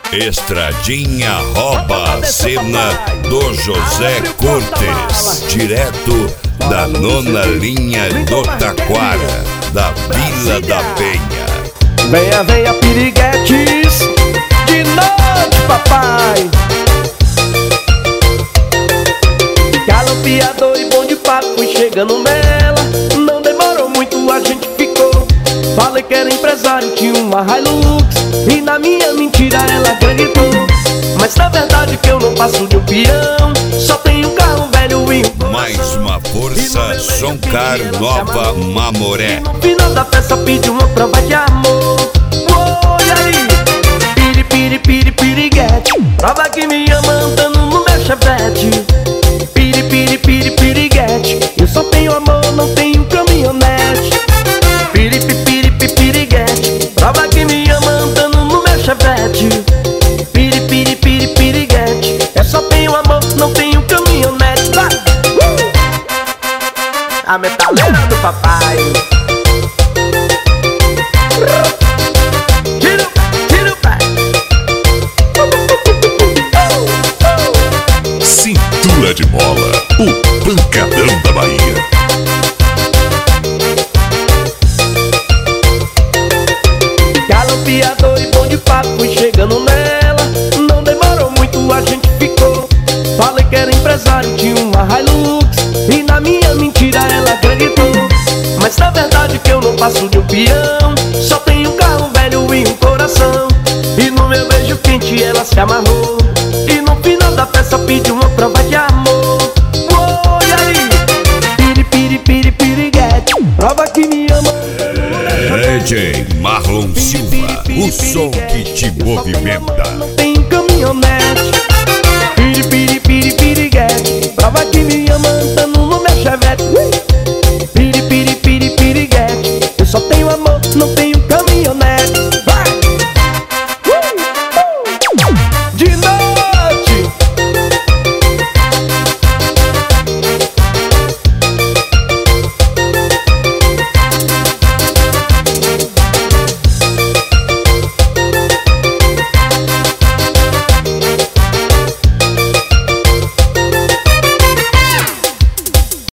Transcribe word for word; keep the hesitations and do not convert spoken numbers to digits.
Estradinha rouba a cena do José Cortes, direto da nona linha do Taquara, da Vila da Penha. Venha, venha, piriguetes, de noite, papai. Galopeador e bom de papo, fui chegando nela. Não demorou muito, a gente ficou. Falei que era empresário, tinha uma Hilux, e na minha mentira ela acreditou. Mas na verdade que eu não passo de um peão, só tenho um carro velho e um mais uma força, Soncar Nova Mamoré. No final da festa pedi uma prova de amor. Oi, aí, piri, piri, piri, piriguete, prova que me ama andando no meu chevette. Piri, piri, piri, piriguete, eu só tenho amor, não tenho caminhonete. Piri, piri, piri, piriguete, prova que me ama andando no meu chevette. Piri, piri, piri, piriguete, eu só tenho amor, não tenho caminhonete. Vai! Uh! A metaleira do papai. Tira o pé, tira o pé. Cintura de mola, o pancadão da Bahia. Galopeador e bom de papo, fui chegando nela. Não demorou muito, a gente ficou. Falei que era empresário, tinha uma Hilux, e na minha mentira ela acreditou. Mas na verdade que eu não passo de um peão, só tenho um carro velho e um coração. E no meu beijo quente ela se amarrou, e no final da festa pediu uma prova de amor. Oi, aí, piri, piri, piri, piriguete, prova que me ama. D J Marlon Silva, o som que te movimenta. Não tem caminhonete. Piri, piri, piri, piriguete, prova que me ama andando